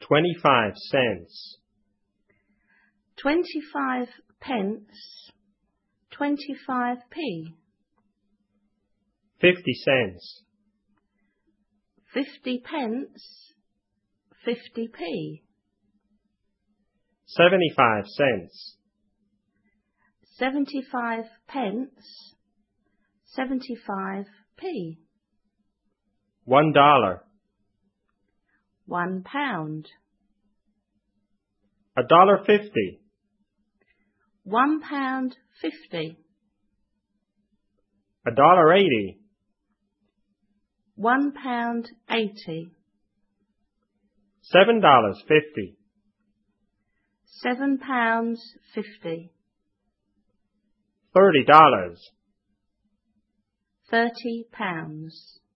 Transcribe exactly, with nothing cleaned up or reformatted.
twenty-five cents. Twenty-five pence, twenty-five p. Fifty cents. Fifty pence, fifty p. Seventy-five cents. Seventy-five pence, seventy-five p. One dollar. One pound. A dollar fifty. One pound fifty. A dollar eighty. One pound eighty. Seven dollars fifty. Seven pounds fifty. Thirty dollars. Thirty pounds.